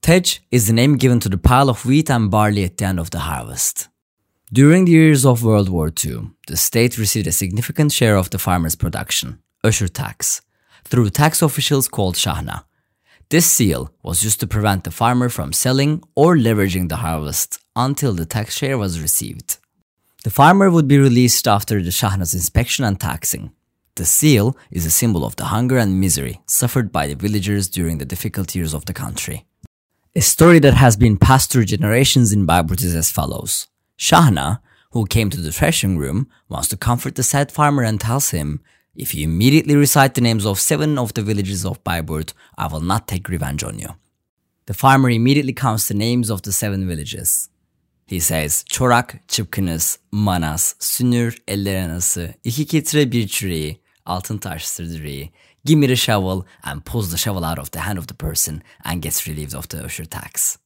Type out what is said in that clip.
Tej is the name given to the pile of wheat and barley at the end of the harvest. During the years of World War II, the state received a significant share of the farmers' production, Öşür tax, through tax officials called Shahna. This seal was used to prevent the farmer from selling or leveraging the harvest until the tax share was received. The farmer would be released after the Shahna's inspection and taxing. The seal is a symbol of the hunger and misery suffered by the villagers during the difficult years of the country. A story that has been passed through generations in Bayburt is as follows. Shahna, who came to the threshing room, wants to comfort the sad farmer and tells him, "If you immediately recite the names of 7 of the villages of Bayburt, I will not take revenge on you." The farmer immediately counts the names of the 7 villages. He says, "Çorak, Çıpkınız, Manas, Sünür, Ellerenası, İki Kitre Bir Çüreği, Altın Taştır Direği, give me the shovel," and pulls the shovel out of the hand of the person and gets relieved of the Öşür tax.